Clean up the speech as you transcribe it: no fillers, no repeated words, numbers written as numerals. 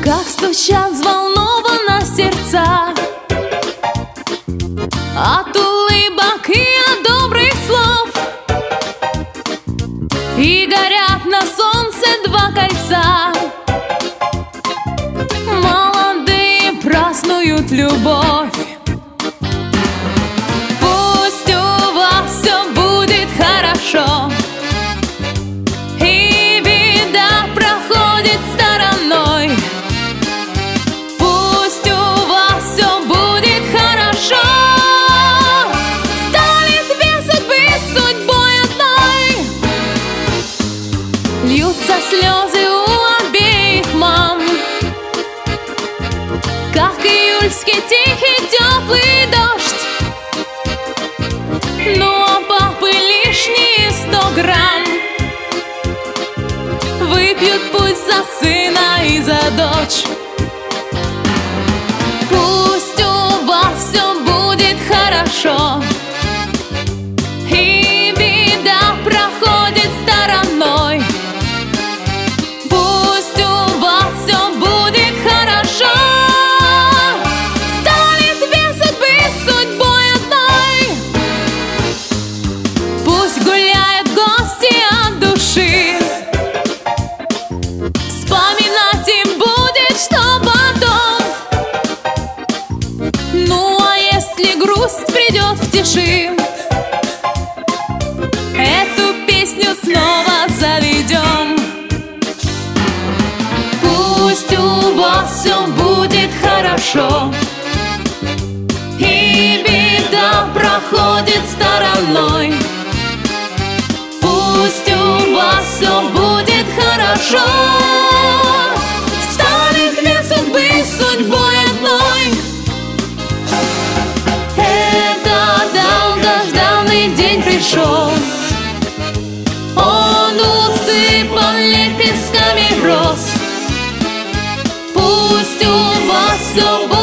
Как стучат взволнованно сердца от улыбок и от добрых слов, и горят на солнце два кольца. Молодые празднуют любовь. Пусть у вас все будет хорошо, и беда проходит стороной. Пусть у вас все будет хорошо. Станет две судьбы судьбой одной. Льются слезы у обеих мам, как июльский тихий теплый дождь. Ну а папы лишние 100 грамм выпьют пусть за сына и за дочь. Пусть у вас все будет хорошо, и беда проходит стороной. Пусть у вас все будет хорошо. Станет две судьбы судьбой одной. Пусть гуляют гости от души, вспоминать им будет что потом. Ну а если грусть придет в тиши, эту песню снова заведем. Пусть у вас все будет хорошо, и беда проходит стороной. Пусть у вас все будет хорошо. Станет две судьбы судьбой одной. Это долгожданный день пришел, он усыпан лепестками роз. Пусть у вас все будет